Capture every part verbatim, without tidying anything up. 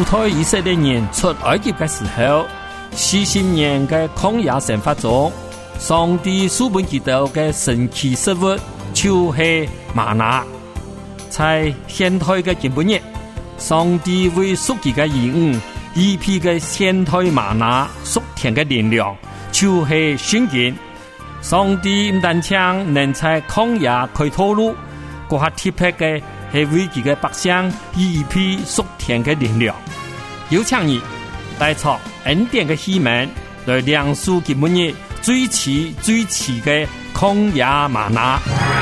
代以色列人出埃及的时候，四十年的曠野生活中，上帝赐本基督的神奇食物就是玛拿。在现代的今本日，上帝为属己的兒女預備嘅現代瑪拿屬天嘅力量，就是聖經。上帝唔單止能在曠野開道路，嗰下特別嘅係為佢嘅百姓預備屬天嘅力量。有請你帶出恩典嘅希望，來亮述今本日最奇最奇嘅曠野瑪拿。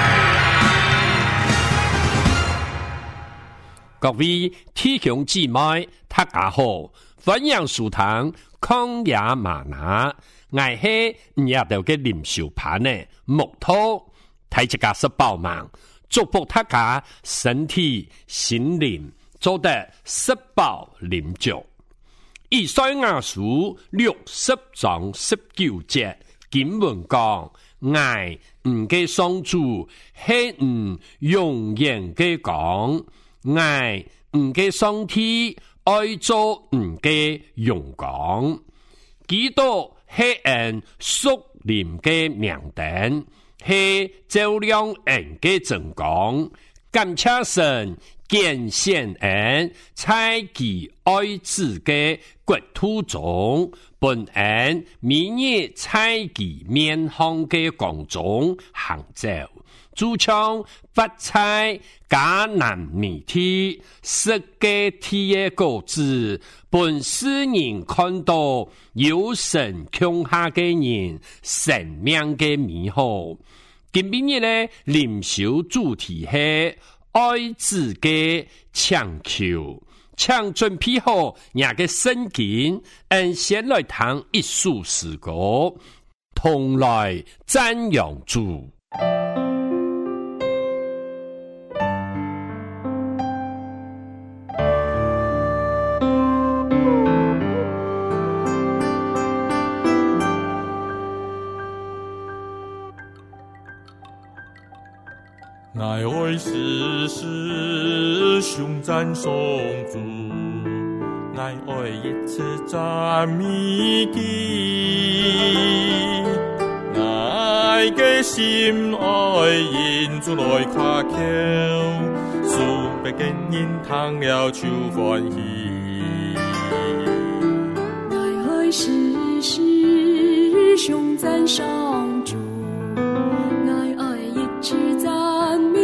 各位弟兄姊妹，大家好，歡迎收聽曠野嗎哪，我係日頭嘅臨受盤呢木頭，睇一家是飽滿，祝福大家身體心靈做得食飽靈足。以賽亞書六十章十九節經文講，愛唔嘅上主係唔永遠嘅講。愛唔嘅上帝愛做唔嘅勇敢，基督係人屬靈嘅明燈，係照亮人嘅真光。感謝神見顯人在其愛子嘅國土中，本人明日在其面向嘅光中行走。主唱發財迦南美體世界體嘅果子，本世人看到有神降下嘅人生命嘅美好。今日呢，靈修主題係愛子嘅強求，強準備好廿個聖經，按先來談一首詩歌，同來讚揚主。 愛愛世世胸讚頌主，愛愛一次讚美基，愛嘅心愛因主來誇口，數百嘅人聽了就歡喜。 愛愛世世胸讚頌主，愛愛一次讚美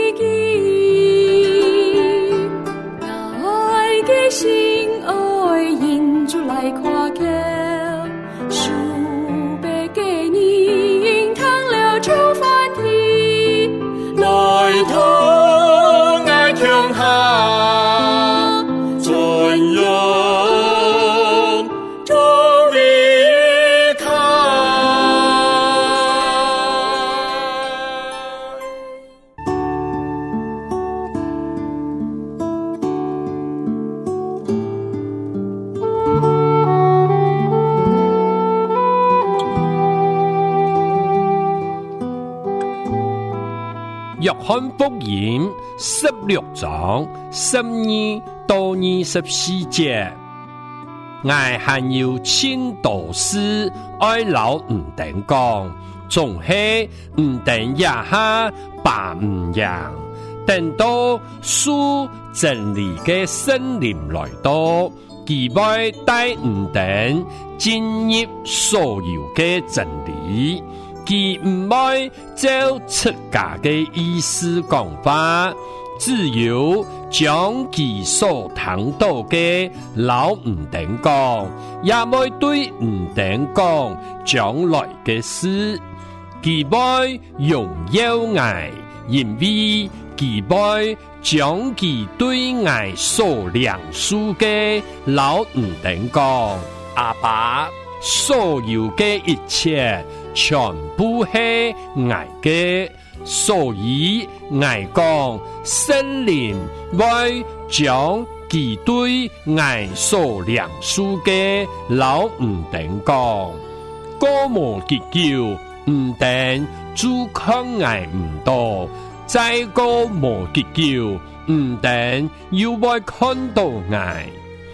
心愛因主來誇口，數百個人聽了就歡喜，來同愛強下尊榮主為他。 約翰福音十六章十二到二十四節，愛還有千多事愛老唔等講，總係唔等一下把唔樣，等到屬真理嘅聖靈來到，期待帶唔等進入所有嘅真理。佢唔會照出家嘅意思講法，只有將佢所聽到嘅老唔等講，也會對唔等講將來嘅事。佢會榮耀愛，因為佢會將佢對愛所量數嘅老唔等講，阿爸所有嘅一切全部係愛嘅，所以愛講聖靈會將佢對愛所量數嘅老唔等講，過無結構唔等主看愛唔多，再過無結構唔等又會看到愛。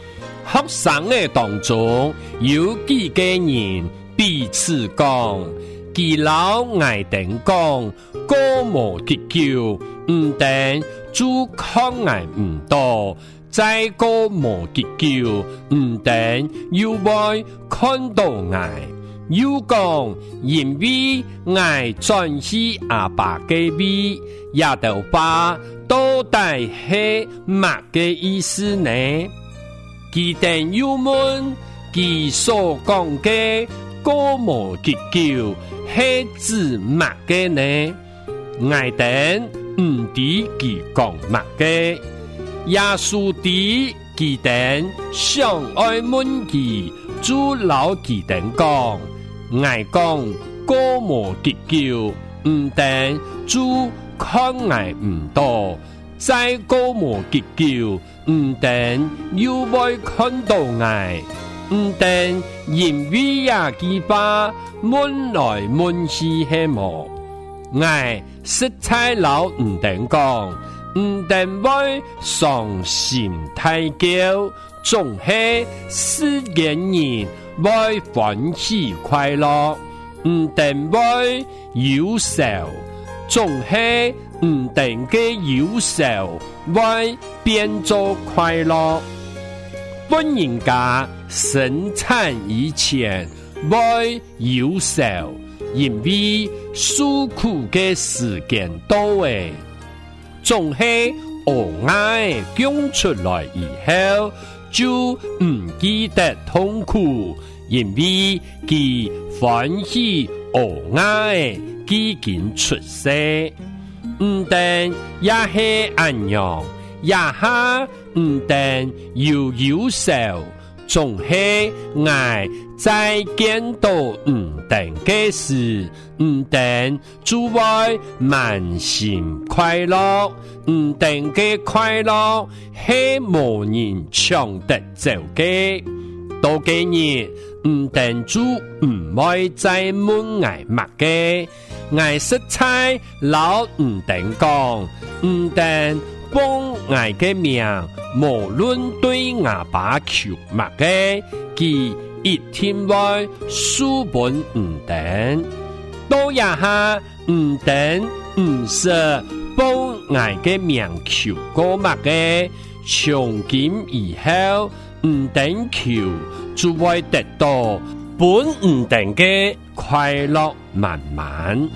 學生嘅當中有幾個人彼此講，佢老愛定講，過無結交，唔定做抗愛唔多，再過無結交，唔定又會看到愛。又講因為愛轉去阿爸嘅位，也就把到底係乜嘅意思呢？佢哋又問佢所講嘅過無結交係指乜嘅呢？愛哋唔知佢講乜嘅，耶穌啲佢哋想愛問佢，主老佢哋講。愛講過無結交，唔定做看愛唔多；再過無結交，唔定又會看到愛，唔定因為也幾把問來問去係無。愛實在老唔定講，唔定會傷心太久，總係世間人。會歡喜快樂，唔定會憂愁，總係唔定嘅憂愁會變做快樂。本人家生產以前會憂愁，因為受苦嘅時間多誒，總係我愛講出來以後。就唔記得痛苦，因為佢歡喜我愛佢經出世，唔定也係安樣，也下唔定又憂愁，總係愛再見到唔定嘅事，唔定就會滿心快樂。唔定嘅快樂係無人搶得走嘅，到幾日唔定就唔會再問愛乜嘅，愛實在老唔定講，唔定幫愛嘅命，無論對阿爸求乜嘅，佢一天會書本唔定，到一下唔定唔識。幫愛嘅命求過乜嘅，從今以後唔定求，就會得到本唔定嘅快樂滿滿。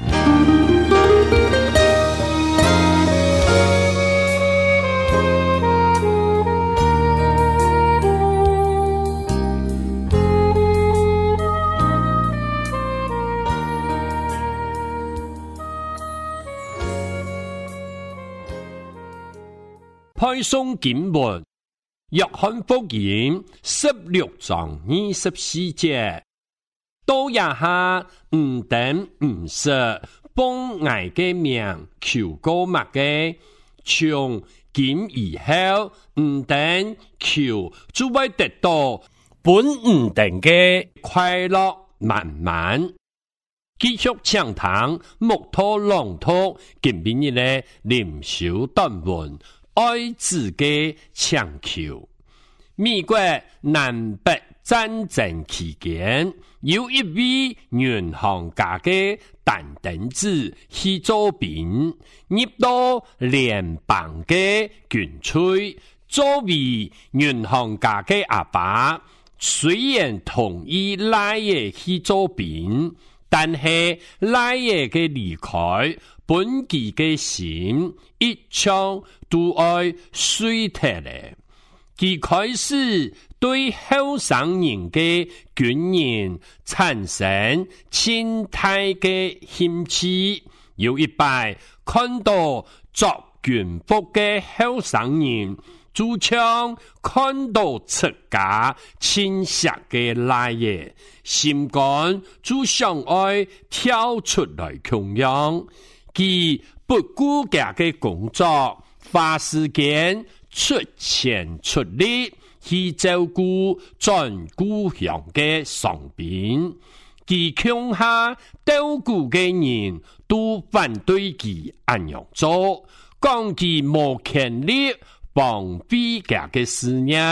派送經文，約翰福音十六章二十四節，到一下唔定唔識幫愛嘅命求過乜嘅，從今以後唔定求就會得到本唔定嘅快樂滿滿。繼續暢談木頭朗讀今邊日嘅靈修短文。愛自己強求。美國南北戰爭期間，有一位銀行家嘅但丁子去做兵，入到聯邦嘅軍區。作為銀行家嘅阿爸，雖然同意賴爺去做兵，但係賴爺嘅離開，本己嘅心一腔都愛衰退咧，佢開始對後生人嘅軍人產生親態嘅興趣。有一擺看到着軍服嘅後生人，就像看到出家親切嘅賴爺，心肝就想愛跳出來供養。佢不顧家嘅工作，花時間出錢出力去照顧全故鄉嘅傷兵。佢鄉下鬥故嘅人都反對佢安樣做，講佢冇權力幫比家嘅事業，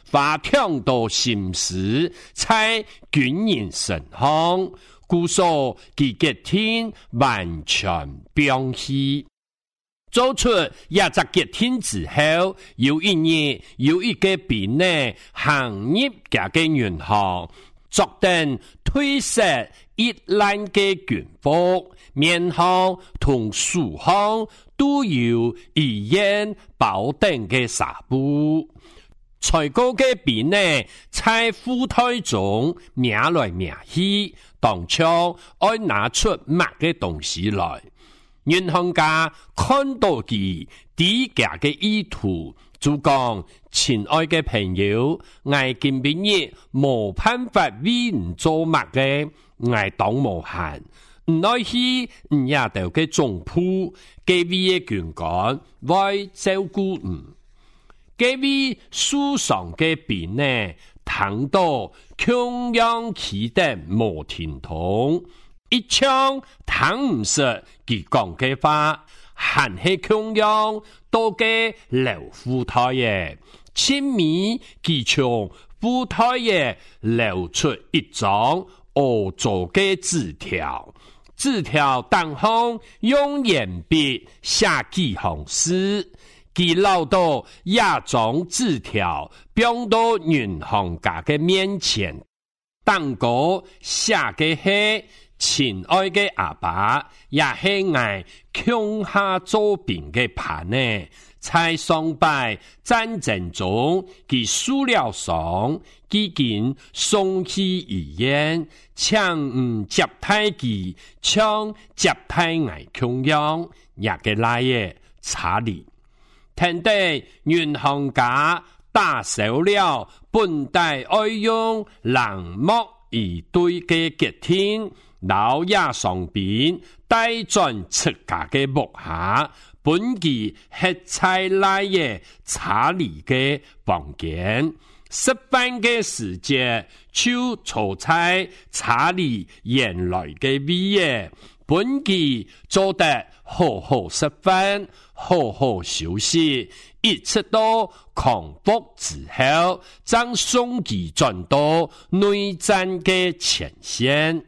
花挺多心思在军人身上，故所其决定完全放弃。做出亚只决定之后，有一年有一个兵呢行入家嘅银行，作定褪色一烂嘅军服，面向同书行都有一样保定嘅纱布。采购嘅兵呢，在副台中命来命去，当场爱拿出乜嘅东西来。银行家看到佢低價嘅意圖，就講：親愛嘅朋友，我今晡日冇辦法為你做乜嘅，我當無閒。唔來去唔也到嘅總鋪，幾位嘅軍官會照顧唔？幾位書上嘅兵呢，聽到中央起得冇聽通。一槍聽唔實佢講嘅話，還係中央多嘅留副台嘅，前面佢從副台嘅留出一張惡做嘅紙條，紙條當空用鉛筆寫幾行詩，佢留到一張紙條放到銀行家嘅面前，當個寫嘅係親愛嘅阿爸，也係愛強下做兵嘅盤呢，在上拜戰爭中，佢輸了傷，幾經送去醫院，搶唔接太佢，搶接太愛強樣，也嘅來嘅查理，聽得銀行家打手了，本帶愛用冷漠以對嘅決定。老亞上邊帶轉出家嘅木下，本期係菜來嘅查理嘅房間，食飯嘅時節就坐在查理原來嘅位嘅，本期做得好好食飯，好好休息，一直到康復之後，將送佢轉到內戰嘅前線。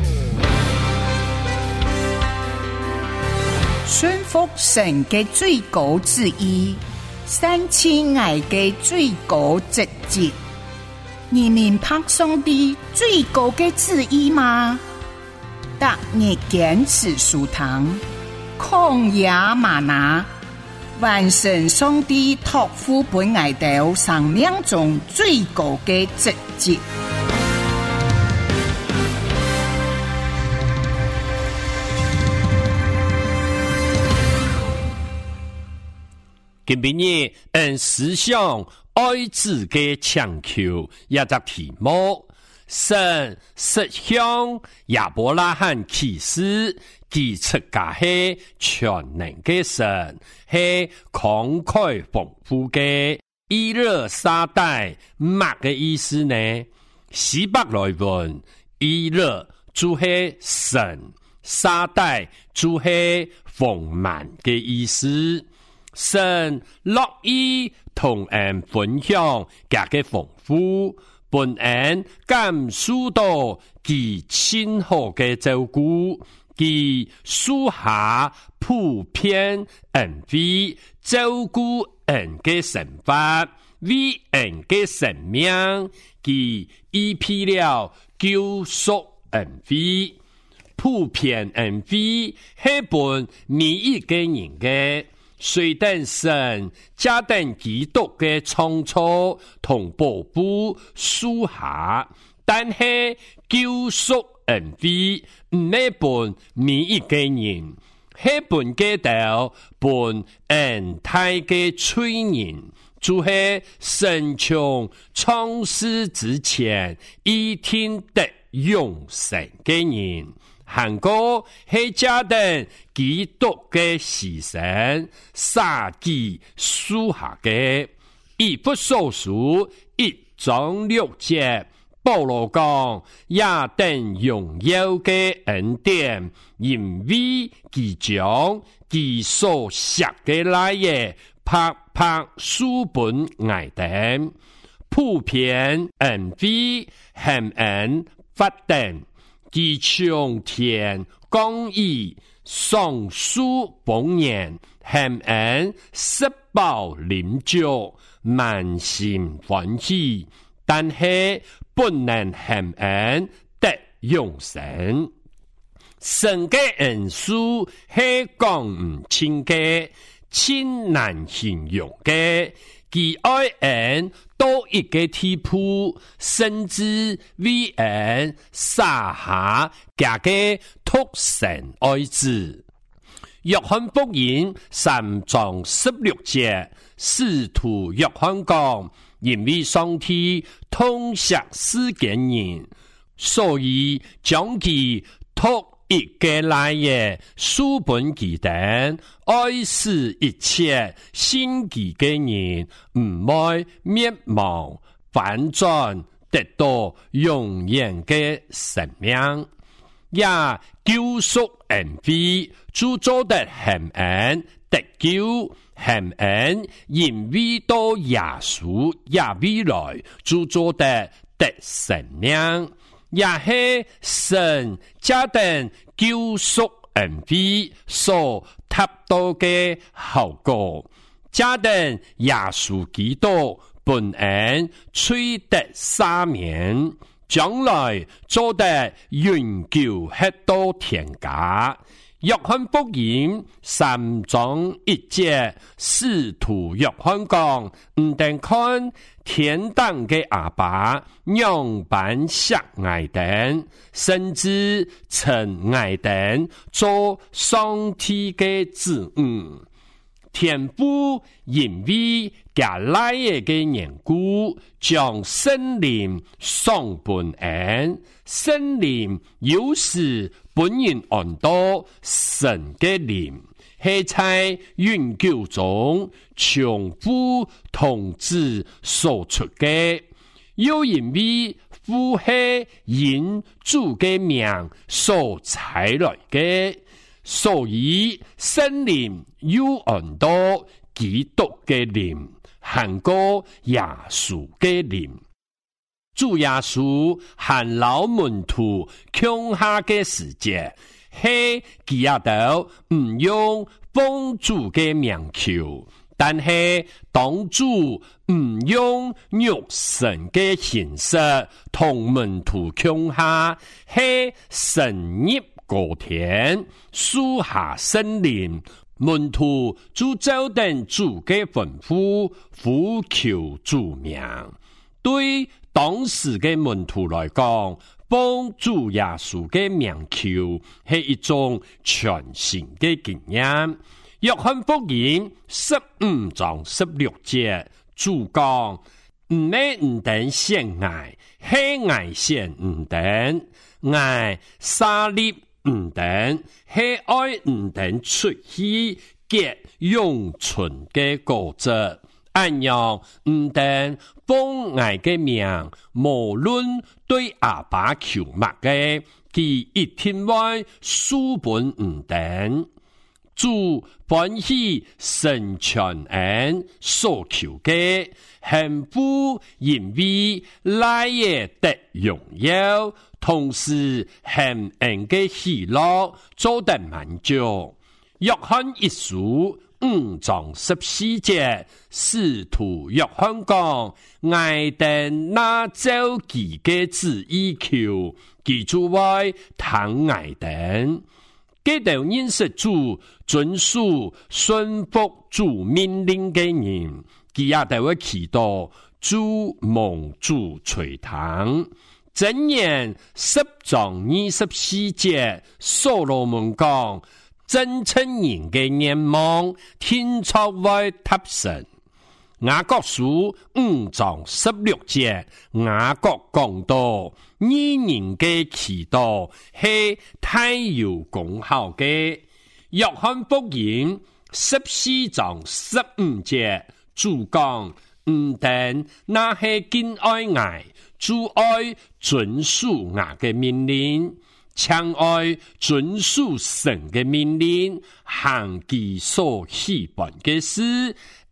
順服神嘅最高旨意，三千愛嘅最高職責，你明白上帝最高嘅旨意嗎？特日堅持書堂，曠野嗎哪，完成上帝託付本愛道生命中最高嘅職責。 今晡日按思想愛子嘅強求一隻題目，神實向亞伯拉罕啟示，佢出家係全能嘅神，係慷慨豐富嘅。以勒沙代乜嘅意思呢？希伯來文以勒就係神，沙代就係豐滿嘅意思。神樂意同人分享家嘅豐富，本人感受到其親好嘅照顧，其屬下普遍恩惠照顧人嘅生活，為人嘅生命，其依披了救贖恩惠，普遍恩惠係本每一個人嘅。雖等神加等基督嘅創造同保護屬下，但係救贖恩惠唔係本每一個人，係本嘅道本恩太嘅催人，就係神從創世之前已聽得永生嘅人。韓國係加等基督嘅犧牲，殺己屬下嘅。以弗所書一章六節，保羅講也等榮耀嘅恩典，因為其將其所寫嘅來嘅拍拍書本愛等。 普遍恩惠幸恩法定，其從天公義上書本言幸恩失報臨久，萬心歡喜，但係不能幸恩得永生。神嘅恩書係講唔清嘅，千難形容嘅，其愛恩到一個地步，甚至為恩撒下加嘅託神愛子。約翰福音三章十六節，使徒約翰講，因為上帝痛惜世間人，所以將其託一個來嘅書本記等，愛使一切信佢嘅人唔會滅亡，反轉得到永遠嘅生命，也救贖恩惠，主做得幸恩得救，幸恩因為到耶穌也未來，主做得得生命。也是神加定救贖恩惠所達到的效果，加定耶穌基督本恩取得赦免，將來做得永久得到天家。約翰福音三章一節，使徒約翰講，唔等看天堂嘅阿爸樣板錫愛等，甚至曾愛等做上帝嘅子女。天父因為加來嘅緣故，將聖靈送本恩，聖靈有時本人按到神嘅靈，係在永久中從父同子所出嘅，又因為父係因主嘅名所採來嘅，所以聖靈有按到基督嘅靈，行過耶穌嘅靈。主耶穌和老門徒共下嘅時節，係佢也都唔用奉主嘅名求，但係當主唔用肉身嘅形式同門徒共下，係神入高天，賜下聖靈，門徒就照等主嘅吩咐，呼求主名。對當時嘅門徒來講，奉主耶穌嘅名求係一種全新嘅經驗。約翰福音十五章十六節，主講唔係唔等先愛，係愛先唔等，愛沙粒唔等，係愛唔等出去結永存嘅果子。按樣唔等奉愛嘅名，無論對阿爸求乜嘅，佢一天外書本唔等。主歡喜神全恩所求嘅，幸福因為來也得榮耀，同時幸恩嘅喜樂做得滿足。約翰一書五章十四節，使徒約翰講，愛等那照其嘅旨意求，記住外談愛等。記得認識主、遵守、順服主命令嘅人，佢也都會祈禱主蒙主垂聽。箴言十章二十四節，所羅門講，真誠人嘅願望，天朝會達成。雅各書五章十六節，雅各講到，義人嘅祈禱係太有功效嘅。約翰福音十四章十五節，主講，唔等那係敬愛愛，主愛遵守我嘅命令，強愛遵守神嘅命令，行其所喜歡嘅事，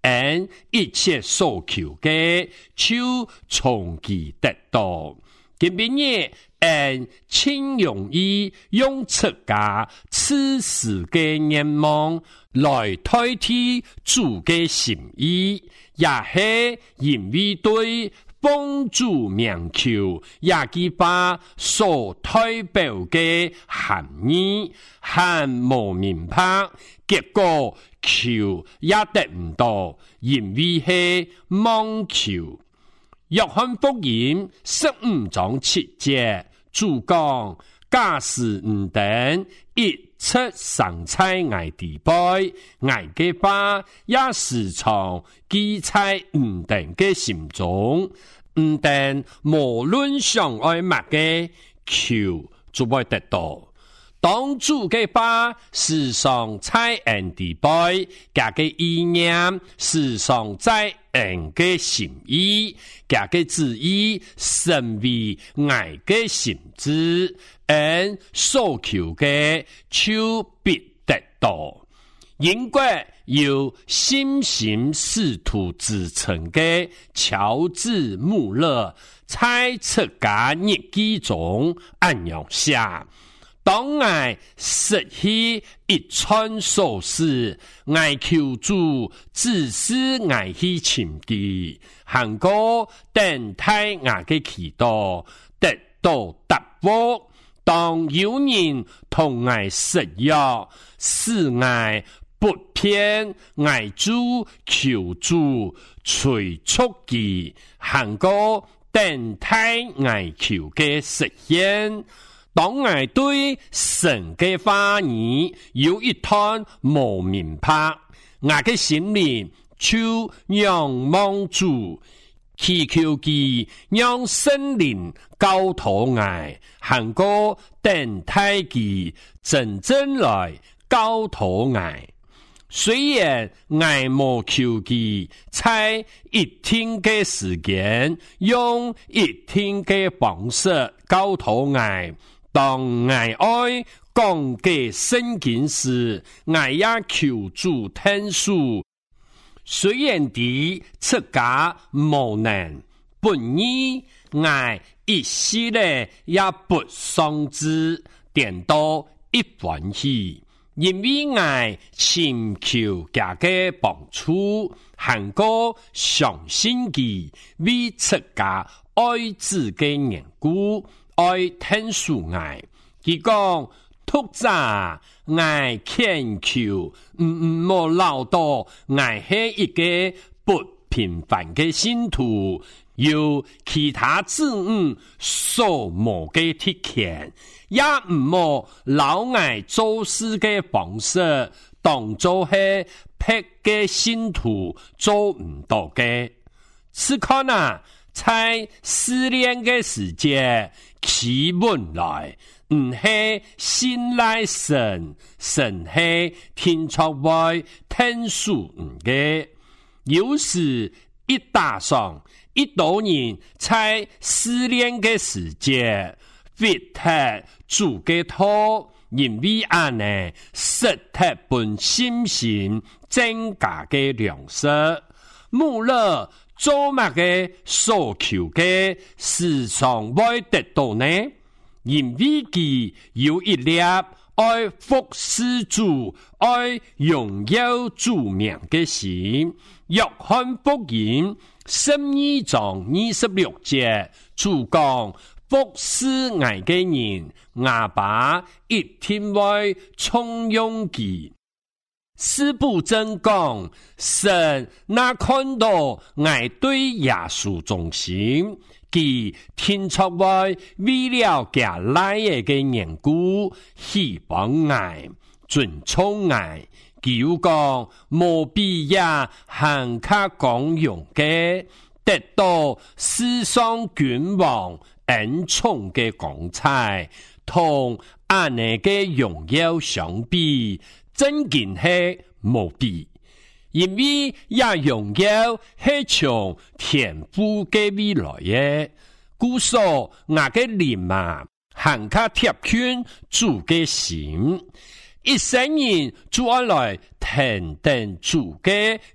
按一切所求嘅，就從其得到。今邊日按輕容易用出家此時嘅願望來代替主嘅心意，也係因為對幫助名求也記把所代表嘅含義還無明白，結果求也得唔到，因為係妄求。約翰福音十五章七節，主講假使唔等一出生在我地杯，我嘅爸也時常記在唔等嘅心中，唔等無論相愛物嘅求就會得到。當主嘅爸時常在人地杯，家嘅意念時常在人嘅心意，家嘅旨意成為愛嘅心志，人所求嘅就必得到。英國有心形使徒之稱嘅喬治穆勒在出家日記中按樣寫，當我失去一串鎖匙，我求主指示我去尋記，行過等待我嘅祈禱，得到答覆。當有人同我失約，使我不偏，我主求主催促佢，行過等待我求嘅實現。當我對神嘅話語有一趟無明白，我嘅心靈就仰望主，祈求佢讓聖靈教導我，行過等待佢真正來教導我。雖然我無求佢在一天嘅時間，用一天嘅方式教導我。當我愛講嘅聖經時，我也求主聽書。雖然啲出家無能，本意我一時咧也不喪志，點到一歡喜，因為我尋求家嘅幫助，行過相信佢為出家愛子嘅緣故。愛聽書愛，佢講讀者愛懇求，唔唔冇老到愛係一個不平凡嘅信徒，有其他子女所冇嘅特權，也唔冇老愛做事嘅方式，當做係別嘅信徒做唔到嘅。此刻啊，在思念嘅時節。其本來唔係信賴神，神係天窗外聽書唔嘅。有時一打上一多年，在思念嘅時節，必睇主嘅托，因為安呢實體本心性增加嘅糧食，無論做乜嘅所求嘅時常會得到呢？因為佢有一粒愛服侍主、愛榮耀主名嘅心。約翰福音十二章二十六節，主講服侍我嘅人，阿爸一定會重用佢。司布真講，神那看到我對耶穌忠心，佢天出外為了家來嘅緣故，希望我尊重我，佢又講無必要行卡講用嘅，得到世上君王恩寵嘅光彩，同安尼嘅榮耀相比，真件係無比，因為也榮耀係從天父嘅未來嘅，故所我嘅靈啊，行卡貼圈主嘅心，一生人主來停定主嘅腳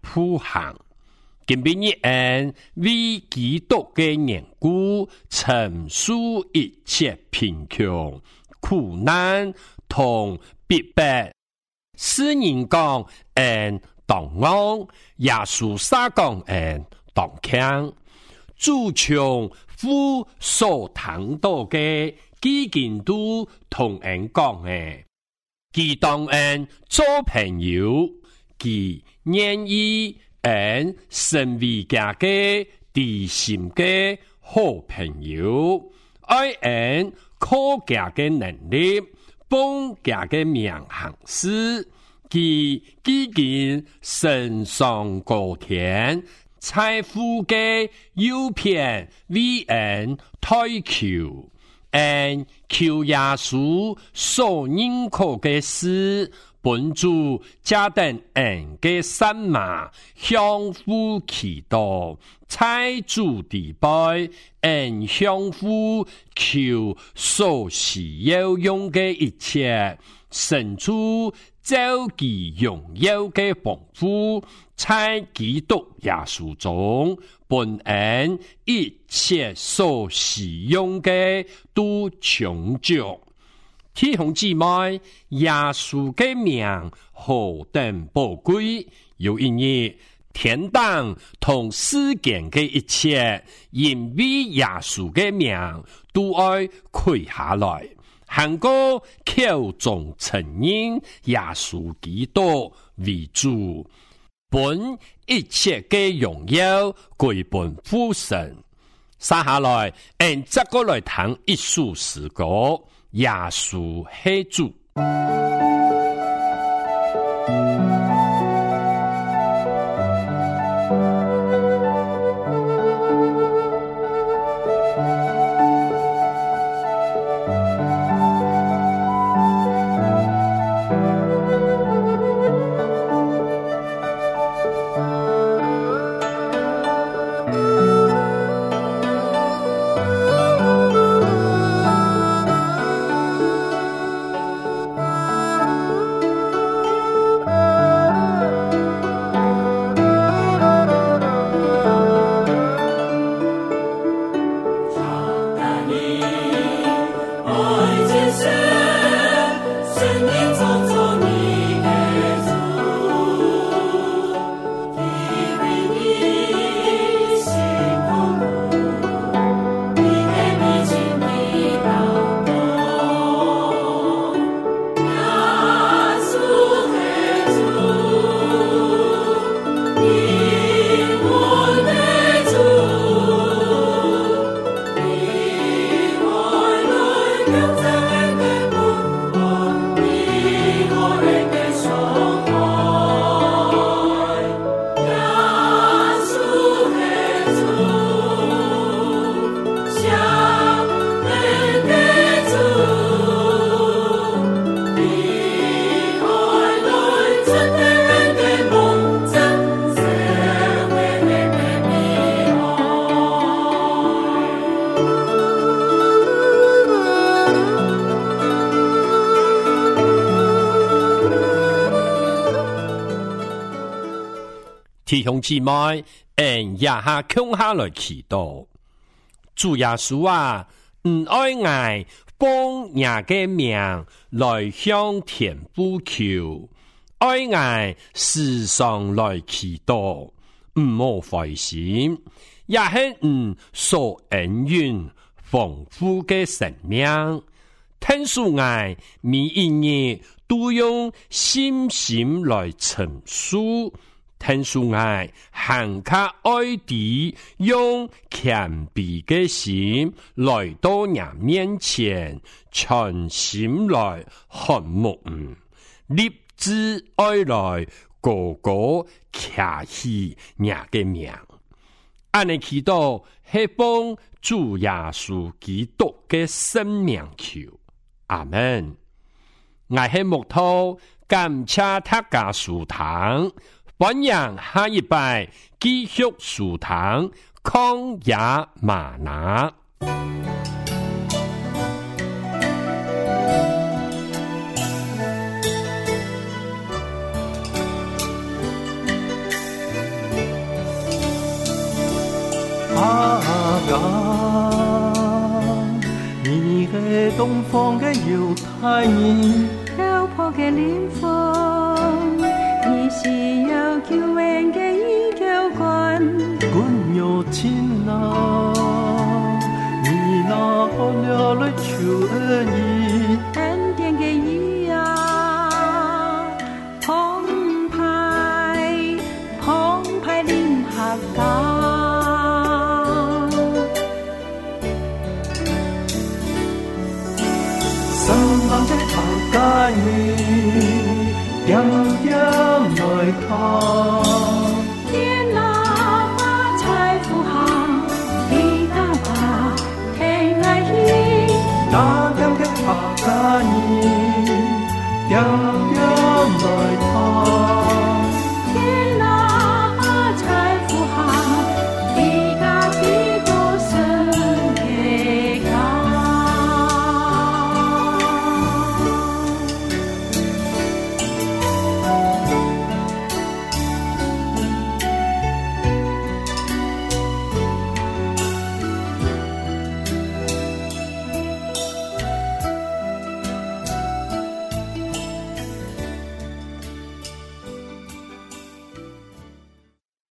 铺行。今比日恩为基督的缘故，承受一切贫穷、苦难同逼迫。世人讲恩当安，耶稣撒讲恩当强。主从父所谈到的，基根都同恩讲的，其當恩做朋友，其願意恩成為家嘅知心嘅好朋友，愛恩靠家嘅能力，幫家嘅命行事，其基建身上高天，財富嘅誘騙為恩推求。恩求耶穌所認可嘅事，本主加等恩嘅神馬相互祈禱，在主地拜恩相互求所需要用嘅一切，神主照其榮耀嘅豐富，在基督耶穌中。本恩一切所使用嘅都充足，弟兄姊妹，耶穌嘅名何等寶貴，有一日天堂同世間嘅一切，因為耶穌嘅名都愛跪下來，行過口中承認耶穌基督為主。本一切嘅榮耀歸本父神，接下來，按這個來談一首詩歌，耶穌係主。弟兄姊妹，按下下空下來祈禱，主耶穌啊，唔愛愛幫人嘅命來向天父求，愛愛時常來祈禱，唔好灰心，也係唔所恩怨豐富嘅生命，聽數愛每一日都用信心來陳述。聽數愛行卡愛弟，用謙卑嘅心來到人面前，全心來渴慕，立志愛來個個卡起人嘅名。安尼祈禱係幫主耶穌基督嘅生命求，阿們。我係木頭，感謝大家收聽。歡迎下一拜繼續收聽曠野嗎哪。 家，你是东方的犹太人， 漂泊的靈魂，你是有救恩的依靠冠， 阮有親啊，你那可了來求恩義， 恩典的義啊，澎湃澎湃臨客家。 心冷的客家人，點點來看。